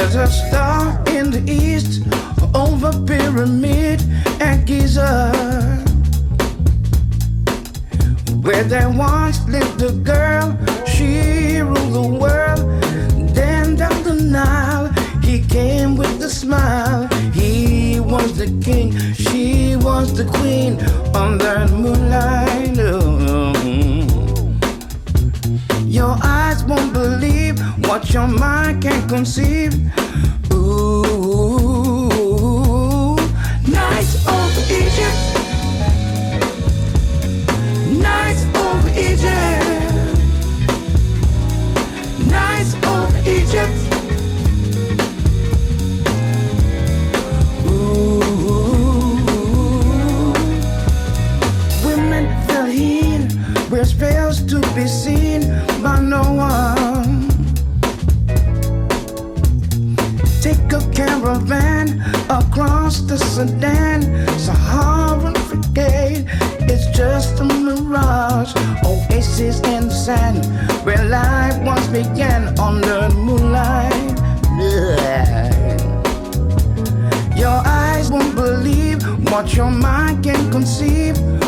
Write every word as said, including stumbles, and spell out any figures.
There's a star in the east over Pyramid and Giza, where there once lived a girl. She ruled the world. Then down the Nile, he came with a smile. He was the king, she was the queen on that moonlight. Oh. Your eyes won't believe what your mind can't conceive. Ooh, nights over Egypt, nights over Egypt, nights over Egypt. Ooh, women feel heat, where spells to be seen by no one. Take a caravan across the Sudan, Saharan Brigade. It's just a mirage, oasis in the sand, where life once began on the moonlight. Your eyes won't believe what your mind can conceive.